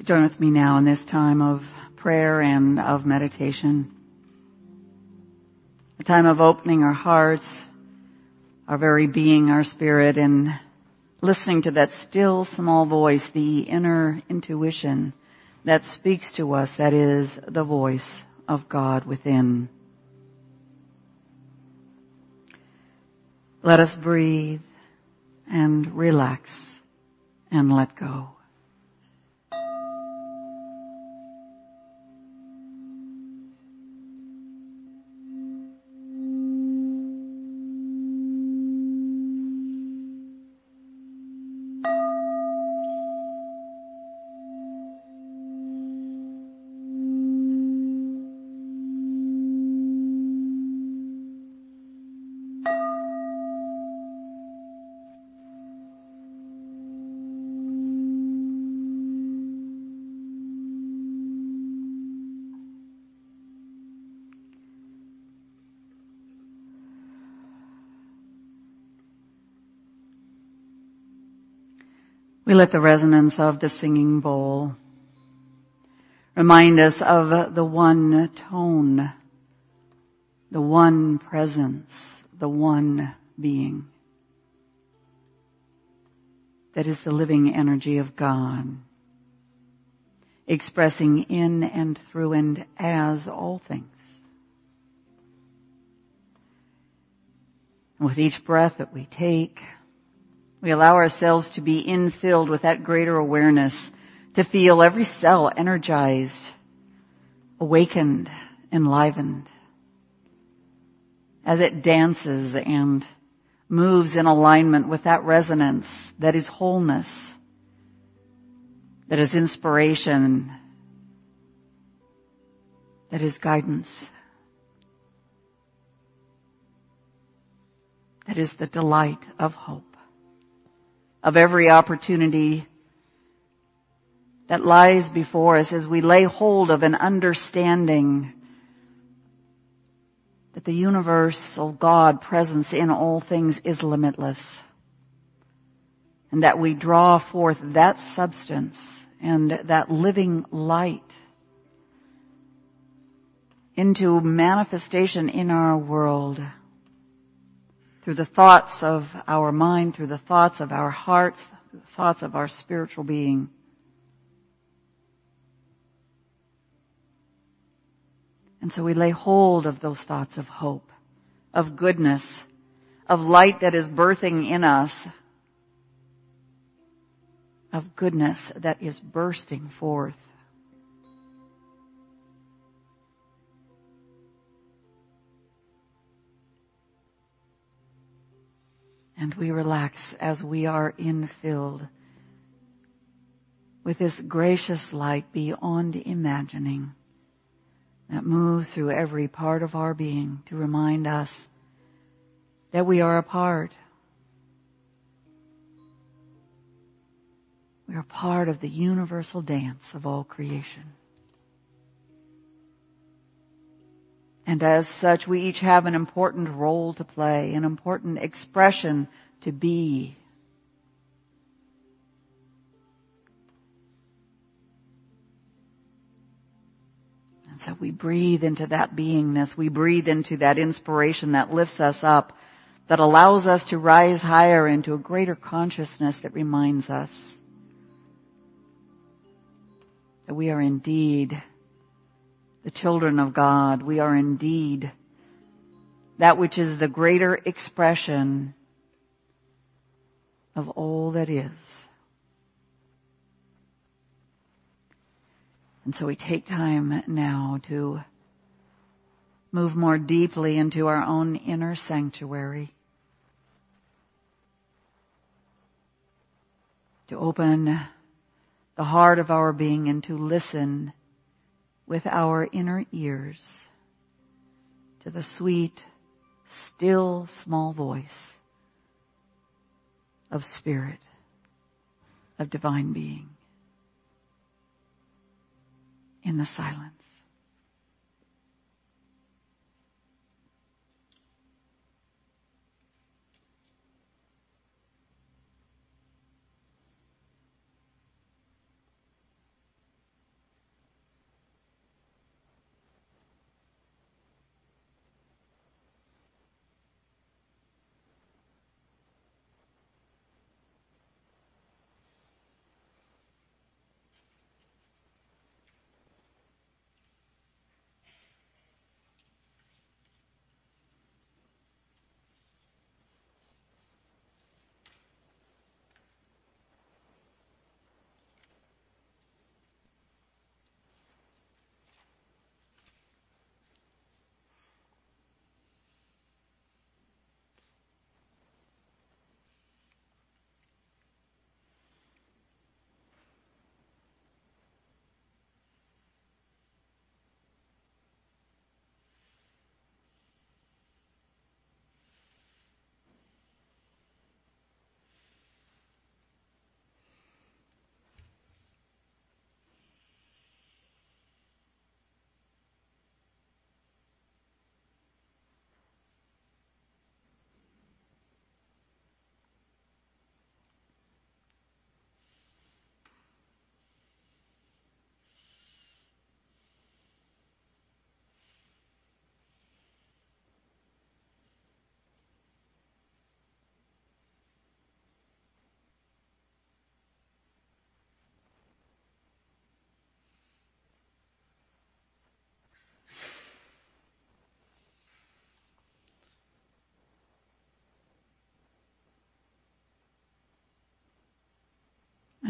Join with me now in this time of prayer and of meditation. A time of opening our hearts, our very being, our spirit, and listening to that still small voice, the inner intuition that speaks to us, that is the voice of God within. Let us breathe and relax and let go. We let the resonance of the singing bowl remind us of the one tone, the one presence, the one being that is the living energy of God, expressing in and through and as all things. And with each breath that we take, we allow ourselves to be infilled with that greater awareness, to feel every cell energized, awakened, enlivened, as it dances and moves in alignment with that resonance that is wholeness, that is inspiration, that is guidance, that is the delight of hope, of every opportunity that lies before us as we lay hold of an understanding that the universal God presence in all things is limitless, and that we draw forth that substance and that living light into manifestation in our world through the thoughts of our mind, through the thoughts of our hearts, through the thoughts of our spiritual being. And so we lay hold of those thoughts of hope, of goodness, of light that is birthing in us, of goodness that is bursting forth. And we relax as we are infilled with this gracious light beyond imagining that moves through every part of our being to remind us that we are a part. We are part of the universal dance of all creation. And as such, we each have an important role to play, an important expression to be. And so we breathe into that beingness. We breathe into that inspiration that lifts us up, that allows us to rise higher into a greater consciousness that reminds us that we are indeed the children of God. We are indeed that which is the greater expression of all that is. And so we take time now to move more deeply into our own inner sanctuary, to open the heart of our being and to listen with our inner ears to the sweet, still, small voice of spirit, of divine being in the silence.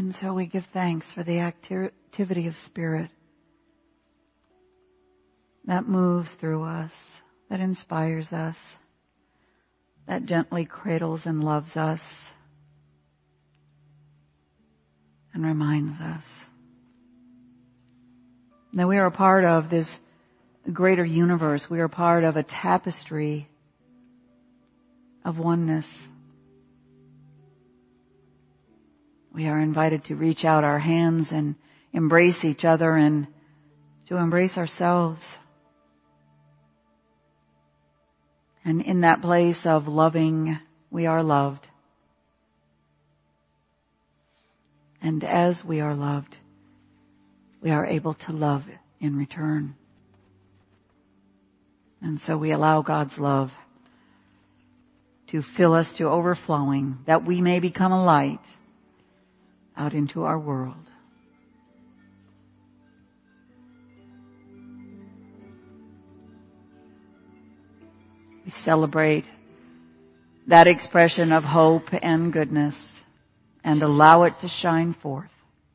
And so we give thanks for the activity of Spirit that moves through us, that inspires us, that gently cradles and loves us and reminds us that we are a part of this greater universe. We are part of a tapestry of oneness. We are invited to reach out our hands and embrace each other and to embrace ourselves. And in that place of loving, we are loved. And as we are loved, we are able to love in return. And so we allow God's love to fill us to overflowing, that we may become a light out into our world. We celebrate that expression of hope and goodness and allow it to shine forth.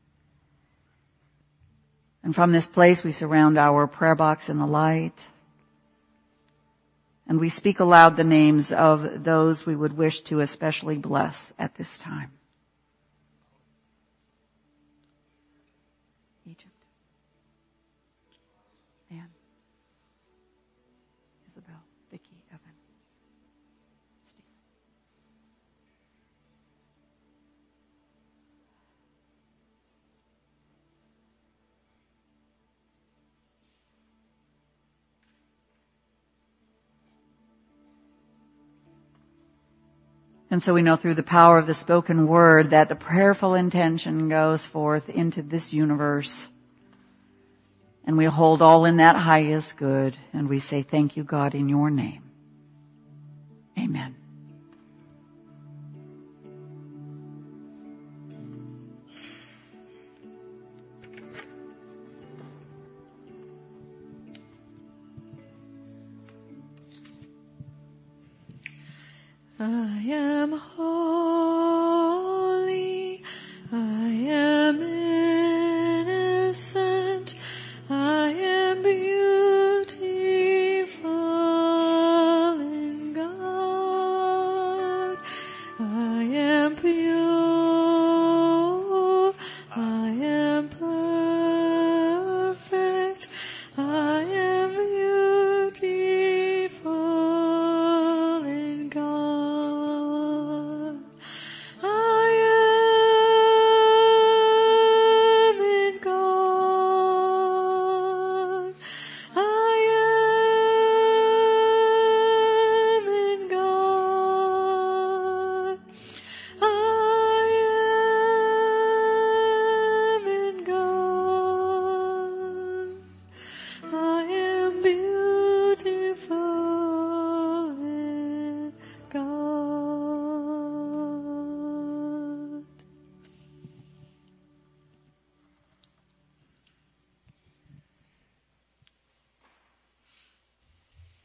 And from this place we surround our prayer box in the light. And we speak aloud the names of those we would wish to especially bless at this time. Egypt. Anne. Isabel. Vicky. Evan. Steve. And so we know through the power of the spoken word that the prayerful intention goes forth into this universe. And we hold all in that highest good. And we say, thank you, God, in your name. Amen. I am